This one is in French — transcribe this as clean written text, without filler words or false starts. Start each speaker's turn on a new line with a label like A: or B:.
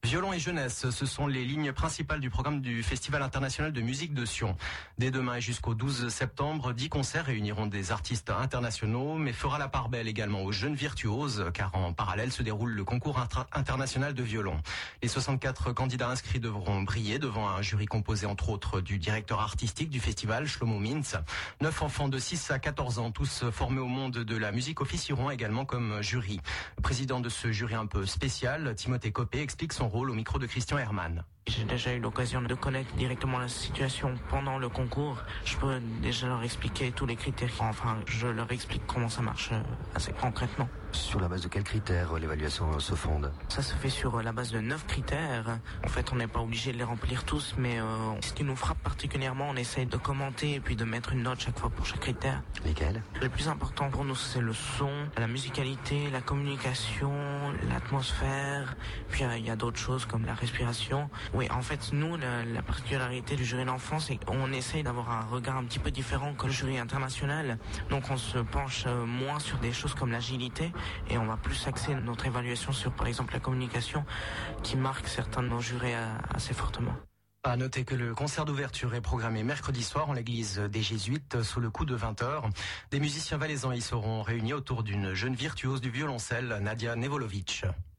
A: Violon et jeunesse, ce sont les lignes principales du programme du Festival international de musique de Sion. Dès demain et jusqu'au 12 septembre, 10 concerts réuniront des artistes internationaux, mais fera la part belle également aux jeunes virtuoses, car en parallèle se déroule le concours international de violon. Les 64 candidats inscrits devront briller devant un jury composé entre autres du directeur artistique du festival, Shlomo Mintz. 9 enfants de 6 à 14 ans, tous formés au monde de la musique, officieront également comme jury. Le président de ce jury un peu spécial, Timothée Copé, explique son rôle au micro de Christian Hermann.
B: J'ai déjà eu l'occasion de connaître directement la situation pendant le concours. Je peux déjà leur expliquer tous les critères. Enfin, je leur explique comment ça marche assez concrètement.
C: Sur la base de quels critères l'évaluation se fonde?
B: Ça se fait sur la base de 9 critères. En fait, on n'est pas obligé de les remplir tous, mais ce qui nous frappe particulièrement, on essaye de commenter et puis de mettre une note chaque fois pour chaque critère.
C: Lesquels?
B: Le plus important pour nous, c'est le son, la musicalité, la communication, l'atmosphère. Puis il y a d'autres choses comme la respiration. Oui, en fait, nous, la particularité du jury d'enfants, c'est qu'on essaye d'avoir un regard un petit peu différent que le jury international. Donc on se penche moins sur des choses comme l'agilité et on va plus axer notre évaluation sur, par exemple, la communication qui marque certains de nos jurés assez fortement.
A: À noter que le concert d'ouverture est programmé mercredi soir en l'église des Jésuites sous le coup de 20h. Des musiciens valaisans y seront réunis autour d'une jeune virtuose du violoncelle, Nadia Nevolovic.